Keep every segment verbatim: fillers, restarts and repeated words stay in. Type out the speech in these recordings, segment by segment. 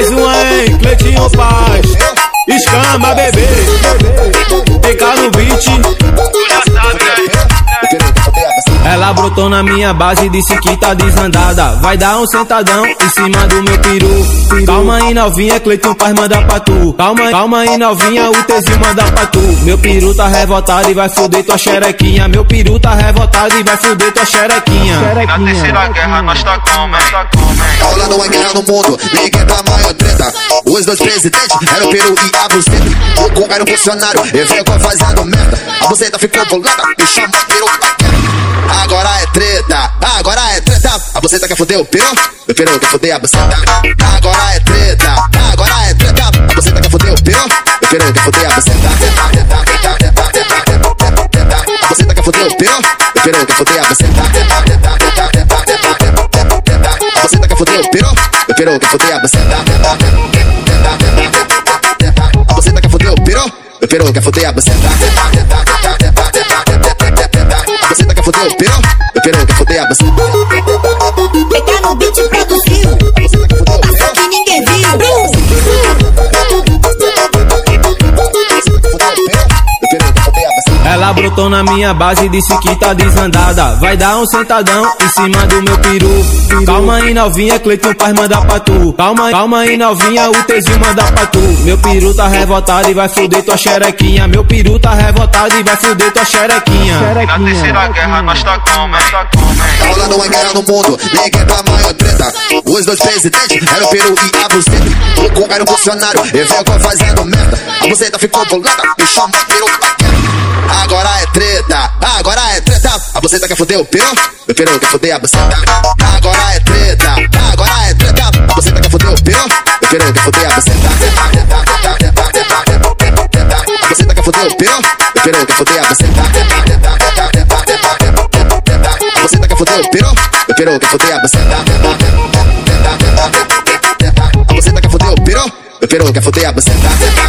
mais uma, hein? Cleitinho Paz, escama, bebê. T K no beat, tu já sabe, né? Ela brotou na minha base e disse que tá desandada. Vai dar um sentadão em cima do meu peru. Calma aí, novinha, Cleitinho Paz manda pra tu. Calma, calma aí, novinha, o Tzinho manda pra tu. Meu peru tá revoltado e vai foder tua xerequinha. Meu peru tá revoltado e vai foder tua xerequinha. Na terceira guerra nós tá como, hein? Tá rolando uma guerra no mundo, ninguém tá maior treta. Os dois presidentes eram o peru e a buceta. O cu era um funcionário e veio fazendo merda. A buceta ficou bolada e chamou o peru pra guerra. Agora é treta, agora é treta. A buceta quer foder o peru, o peru quer foder a buceta. Agora é treta, agora é treta. A buceta quer foder o peru, o peru quer foder a buceta. A buceta quer foder o peru, o peru quer foder a buceta. A buceta quer foder o peru, o peru quer foder a buceta. A buceta quer foder o peru, o peru quer foder a buceta. A buceta quer foder o peru, o peru quer foder a buceta. T K no beat produziu, passou que ninguém viu. Ela brotou na minha base e disse que tá desandada. Vai dar um sentadão em cima do meu peru. Calma aí, novinha, Cleitinho Paz manda pra tu. Calma, calma aí, novinha, o Tzinho manda pra tu. Meu peru tá revoltado e vai foder tua xerequinha. Meu peru tá revoltado e vai foder tua xerequinha. Na terceira guerra nós tá como, hein? Tá rolando uma guerra no mundo, ninguém tá maior treta. Os dois presidentes eram o peru e a buceta. O cu era um funcionário e veio fazendo merda. A buceta ficou bolada e chamou o peru pra guerra. Agora é treta, agora é treta. A buceta quer foder o peru, o peru quer foder a buceta. Agora é treta, agora é treta. A buceta quer foder o peru, o peru quer foder a buceta. A buceta quer foder o peru, o peru quer foder a buceta. A buceta quer foder o peru, o peru quer foder a buceta. A buceta quer foder o peru, o peru quer foder a buceta.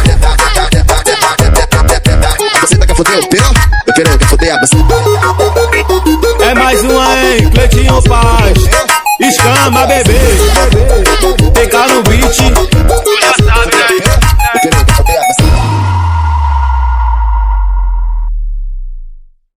A buceta quer foder o peru, o peru quer foder a buceta. É mais uma, hein? Cleitinho Paz, escama, bebê.